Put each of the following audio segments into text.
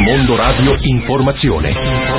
Mondo Radio Informazione.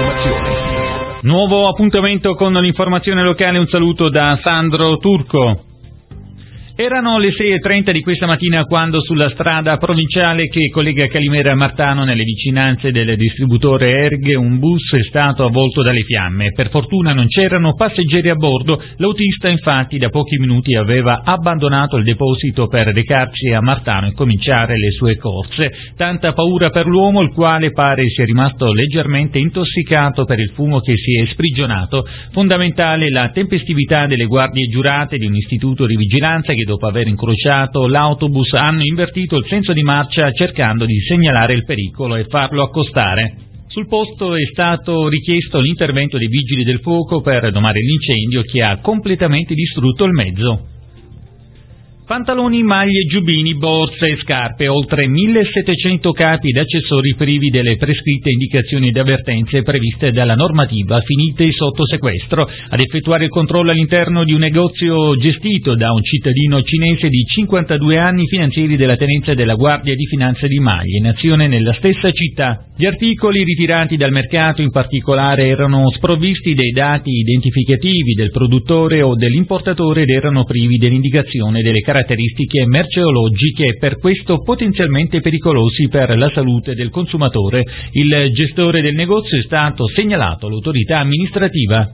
Nuovo appuntamento con l'informazione locale, un saluto da Sandro Turco. Erano le 6:30 di questa mattina quando sulla strada provinciale che collega Calimera a Martano, nelle vicinanze del distributore Erghe, un bus è stato avvolto dalle fiamme. Per fortuna non c'erano passeggeri a bordo, l'autista infatti da pochi minuti aveva abbandonato il deposito per recarsi a Martano e cominciare le sue corse. Tanta paura per l'uomo, il quale pare sia rimasto leggermente intossicato per il fumo che si è sprigionato. Fondamentale la tempestività delle guardie giurate di un istituto di vigilanza che dopo aver incrociato l'autobus hanno invertito il senso di marcia cercando di segnalare il pericolo e farlo accostare. Sul posto è stato richiesto l'intervento dei vigili del fuoco per domare l'incendio che ha completamente distrutto il mezzo. Pantaloni, maglie, giubbini, borse e scarpe, oltre 1.700 capi d'accessori privi delle prescritte indicazioni ed avvertenze previste dalla normativa finite sotto sequestro. Ad effettuare il controllo all'interno di un negozio gestito da un cittadino cinese di 52 anni, finanzieri della tenenza della Guardia di Finanza di Maglie, in azione nella stessa città. Gli articoli ritirati dal mercato in particolare erano sprovvisti dei dati identificativi del produttore o dell'importatore ed erano privi dell'indicazione delle caratteristiche merceologiche e per questo potenzialmente pericolosi per la salute del consumatore. Il gestore del negozio è stato segnalato all'autorità amministrativa.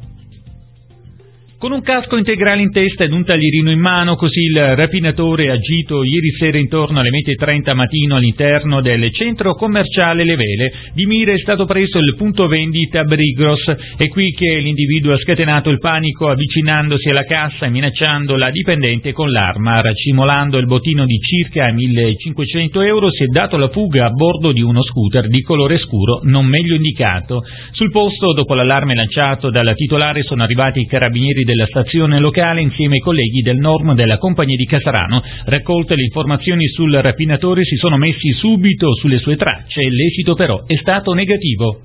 Con un casco integrale in testa ed un taglierino in mano, così il rapinatore agito ieri sera intorno alle 20:30 mattino all'interno del centro commerciale Le Vele. Di mira è stato preso il punto vendita Brigros. È qui che l'individuo ha scatenato il panico avvicinandosi alla cassa e minacciando la dipendente con l'arma. Racimolando il bottino di circa 1.500 euro si è dato la fuga a bordo di uno scooter di colore scuro non meglio indicato. Sul posto, dopo l'allarme lanciato dal titolare, sono arrivati i carabinieri della stazione locale insieme ai colleghi del NORM della compagnia di Casarano. Raccolte le informazioni sul rapinatore, si sono messi subito sulle sue tracce. L'esito però è stato negativo.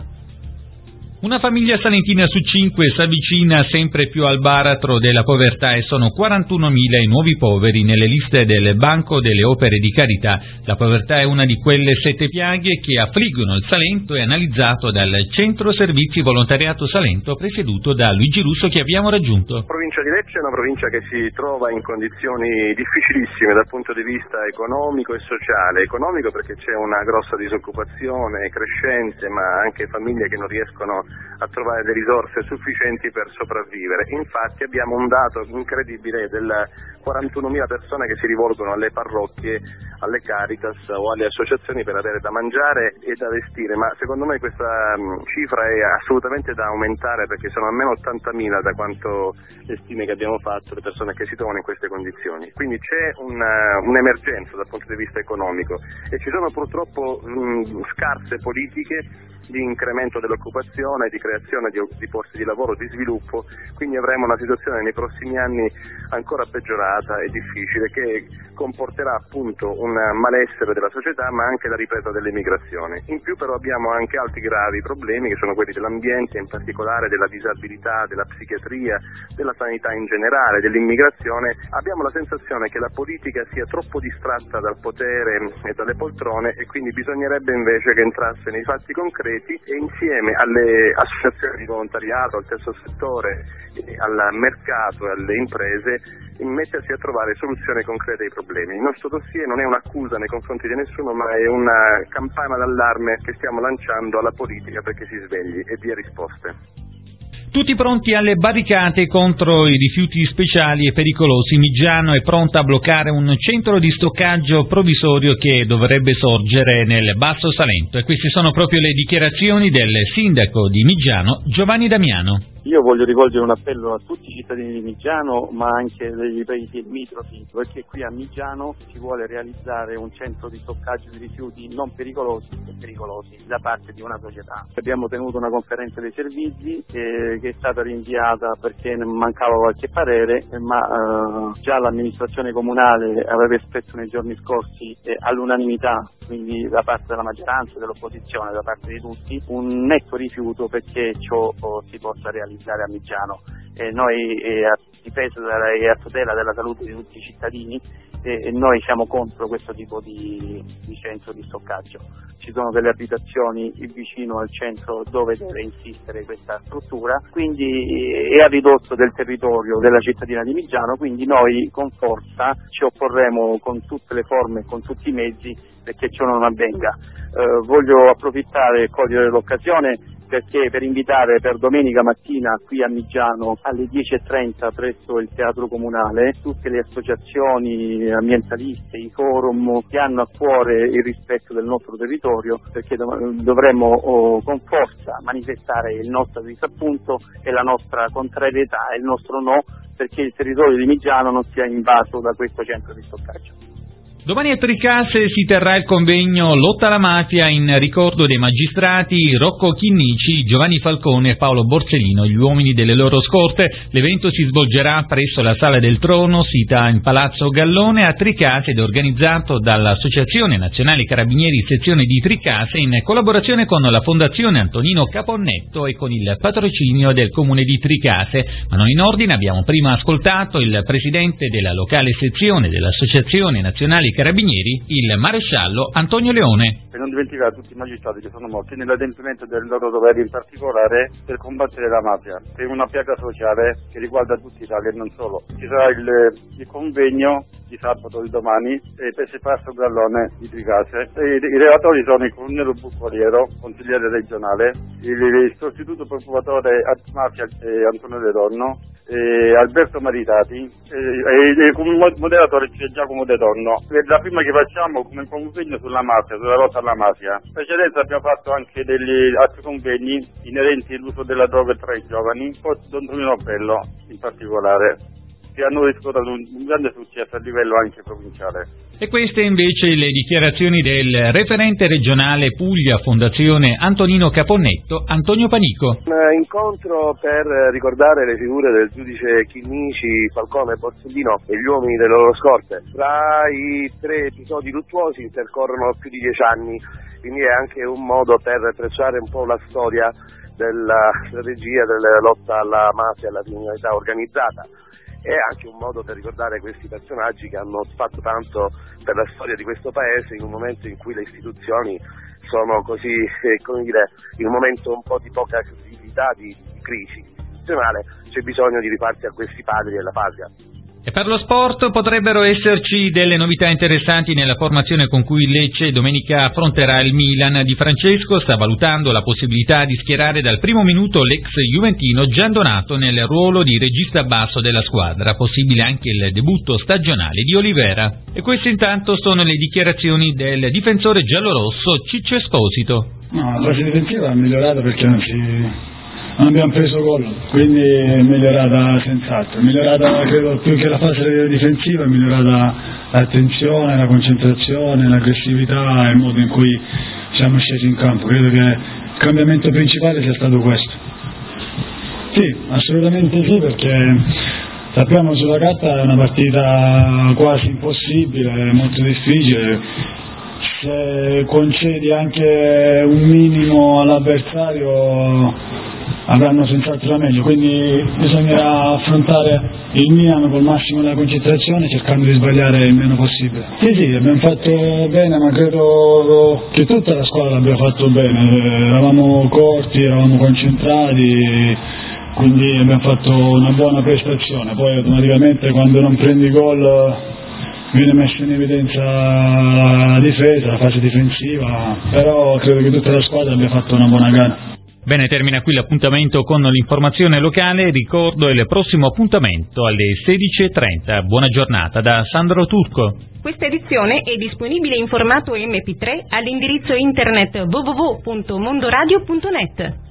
Una famiglia salentina su 5 si avvicina sempre più al baratro della povertà e sono 41.000 i nuovi poveri nelle liste del Banco delle Opere di Carità. La povertà è una di quelle 7 piaghe che affliggono il Salento e analizzato dal Centro Servizi Volontariato Salento presieduto da Luigi Russo, che abbiamo raggiunto. La provincia di Lecce è una provincia che si trova in condizioni difficilissime dal punto di vista economico e sociale. Economico perché c'è una grossa disoccupazione crescente, ma anche famiglie che non riescono a trovare le risorse sufficienti per sopravvivere. Infatti abbiamo un dato incredibile del 41.000 persone che si rivolgono alle parrocchie, alle Caritas o alle associazioni per avere da mangiare e da vestire, ma secondo me questa cifra è assolutamente da aumentare perché sono almeno 80.000 da quanto le stime che abbiamo fatto le persone che si trovano in queste condizioni. Quindi c'è un'emergenza dal punto di vista economico e ci sono purtroppo scarse politiche di incremento dell'occupazione, di creazione di posti di lavoro, di sviluppo, quindi avremo una situazione nei prossimi anni ancora peggiorata e difficile che comporterà appunto un malessere della società ma anche la ripresa delle migrazioni. In più però abbiamo anche altri gravi problemi che sono quelli dell'ambiente, in particolare della disabilità, della psichiatria, della sanità in generale, dell'immigrazione. Abbiamo la sensazione che la politica sia troppo distratta dal potere e dalle poltrone e quindi bisognerebbe invece che entrasse nei fatti concreti e insieme alle associazioni di volontariato, al terzo settore, al mercato e alle imprese mettersi a trovare soluzioni concrete ai problemi. Il nostro dossier non è un'accusa nei confronti di nessuno, ma è una campana d'allarme che stiamo lanciando alla politica perché si svegli e dia risposte. Tutti pronti alle barricate contro i rifiuti speciali e pericolosi. Miggiano è pronta a bloccare un centro di stoccaggio provvisorio che dovrebbe sorgere nel Basso Salento. E queste sono proprio le dichiarazioni del sindaco di Miggiano, Giovanni Damiano. Io voglio rivolgere un appello a tutti i cittadini di Miggiano, ma anche degli paesi limitrofi, perché qui a Miggiano si vuole realizzare un centro di stoccaggio di rifiuti non pericolosi e pericolosi da parte di una società. Abbiamo tenuto una conferenza dei servizi che è stata rinviata perché mancava qualche parere, ma già l'amministrazione comunale aveva espresso nei giorni scorsi all'unanimità, quindi da parte della maggioranza, dell'opposizione, da parte di tutti, un netto rifiuto perché ciò si possa realizzare a Miggiano. Noi a difesa e a tutela della salute di tutti i cittadini e noi siamo contro questo tipo di centro di stoccaggio. Ci sono delle abitazioni vicino al centro dove deve insistere questa struttura, quindi è a ridotto del territorio della cittadina di Migiano, quindi noi con forza ci opporremo con tutte le forme e con tutti i mezzi perché ciò non avvenga. Voglio approfittare e cogliere l'occasione per invitare per domenica mattina qui a Migiano alle 10:30 presso il Teatro Comunale tutte le associazioni ambientaliste, i forum che hanno a cuore il rispetto del nostro territorio, perché dovremmo con forza manifestare il nostro disappunto e la nostra contrarietà e il nostro no, perché il territorio di Migiano non sia invaso da questo centro di stoccaggio. Domani a Tricase si terrà il convegno Lotta alla mafia in ricordo dei magistrati Rocco Chinnici, Giovanni Falcone e Paolo Borsellino, gli uomini delle loro scorte. L'evento si svolgerà presso la Sala del Trono, sita in Palazzo Gallone a Tricase ed è organizzato dall'Associazione Nazionale Carabinieri Sezione di Tricase in collaborazione con la Fondazione Antonino Caponnetto e con il patrocinio del Comune di Tricase. Ma non in ordine, abbiamo prima ascoltato il presidente della locale sezione dell'Associazione Nazionale Carabinieri, il maresciallo Antonio Leone. Per non dimenticare tutti i magistrati che sono morti nell'adempimento del loro dovere, in particolare per combattere la mafia, che è una piaga sociale che riguarda tutta Italia e non solo. Ci sarà il convegno di sabato di domani presso il Palazzo Gallone di Tricase. I relatori sono il colonnello Bucoliero, consigliere regionale, il sostituto procuratore antimafia Antonio De Donno, Alberto Maritati e come moderatore c'è Giacomo De Donno. La prima che facciamo come convegno sulla mafia, sulla lotta alla mafia. In precedenza abbiamo fatto anche degli altri convegni inerenti all'uso della droga tra i giovani, Don Tonino Bello in particolare, che hanno riscontrato un grande successo a livello anche provinciale. E queste invece le dichiarazioni del referente regionale Puglia Fondazione Antonino Caponnetto, Antonio Panico. Un incontro per ricordare le figure del giudice Chinnici, Falcone e Borsellino e gli uomini delle loro scorte. Tra i 3 episodi luttuosi intercorrono più di 10 anni, quindi è anche un modo per tracciare un po' la storia della strategia della lotta alla mafia e alla criminalità organizzata. È anche un modo per ricordare questi personaggi che hanno fatto tanto per la storia di questo paese in un momento in cui le istituzioni sono così, come dire, in un momento un po' di poca credibilità, di crisi istituzionale. C'è bisogno di rifarsi a questi padri della patria. E per lo sport potrebbero esserci delle novità interessanti nella formazione con cui Lecce domenica affronterà il Milan. Di Francesco sta valutando la possibilità di schierare dal primo minuto l'ex juventino Gian Donato nel ruolo di regista basso della squadra, possibile anche il debutto stagionale di Olivera. E queste intanto sono le dichiarazioni del difensore giallorosso Ciccio Esposito. No, la fase difensiva è migliorata perché non abbiamo preso gol, quindi è migliorata senz'altro, è migliorata credo più che la fase difensiva, è migliorata l'attenzione, la concentrazione, l'aggressività e il modo in cui siamo scesi in campo. Credo che il cambiamento principale sia stato questo. Sì, assolutamente sì, perché sappiamo sulla carta è una partita quasi impossibile, molto difficile. Se concedi anche un minimo all'avversario avranno senz'altro la meglio, quindi bisognerà affrontare il Milan col massimo della concentrazione cercando di sbagliare il meno possibile. Sì, abbiamo fatto bene, ma credo che tutta la squadra abbia fatto bene, eravamo corti, eravamo concentrati, quindi abbiamo fatto una buona prestazione. Poi automaticamente quando non prendi gol viene messa in evidenza la difesa, la fase difensiva, però credo che tutta la squadra abbia fatto una buona gara. Bene, termina qui l'appuntamento con l'informazione locale. Ricordo il prossimo appuntamento alle 16:30. Buona giornata da Sandro Turco. Questa edizione è disponibile in formato MP3 all'indirizzo internet www.mondoradio.net.